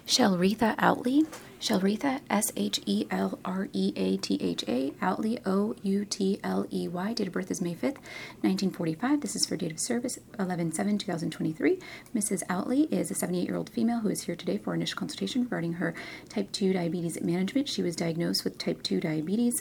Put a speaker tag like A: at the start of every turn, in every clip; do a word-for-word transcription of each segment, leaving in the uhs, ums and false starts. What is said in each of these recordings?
A: Shelretha Outley. Shelretha, S H E L R E A T H A, Outley, O U T L E Y. Date of birth is May fifth, nineteen forty-five. This is for date of service, eleven seven two thousand twenty-three. Missus Outley is a seventy-eight-year-old female who is here today for initial consultation regarding her type two diabetes management. She was diagnosed with type two diabetes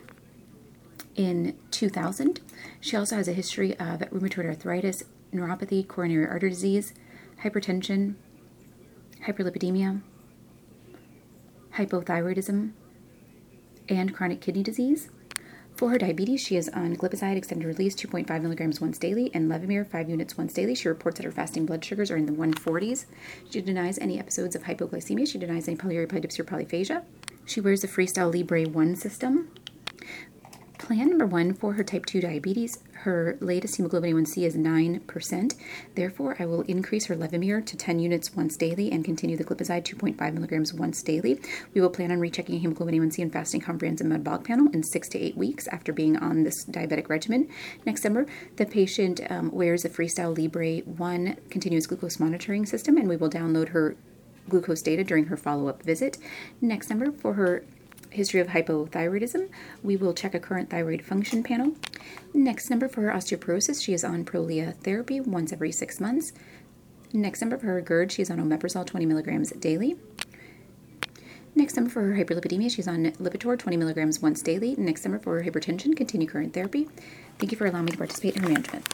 A: in two thousand. She also has a history of rheumatoid arthritis, neuropathy, coronary artery disease, hypertension, hyperlipidemia, hypothyroidism, and chronic kidney disease. For her diabetes, she is on glipizide extended release two point five milligrams once daily and Levemir five units once daily. She reports that her fasting blood sugars are in the one forties. She denies any episodes of hypoglycemia. She denies any polyripidipsia or polyphagia. She wears the Freestyle Libre one system. Plan number one for her type two diabetes, her latest hemoglobin A one C is nine percent. Therefore, I will increase her Levemir to ten units once daily and continue the glipizide two point five milligrams once daily. We will plan on rechecking hemoglobin A one C and fasting comprehensive metabolic panel in six to eight weeks after being on this diabetic regimen. Next number, the patient um, wears the Freestyle Libre one continuous glucose monitoring system, and we will download her glucose data during her follow-up visit. Next number, for her history of hypothyroidism, we will check a current thyroid function panel. Next number, for her osteoporosis, she is on Prolia therapy once every six months. Next number, for her GERD, she is on omeprazole twenty milligrams daily. Next number, for her hyperlipidemia, she's on Lipitor twenty milligrams once daily. Next number, for her hypertension, continue current therapy. Thank you for allowing me to participate in her management.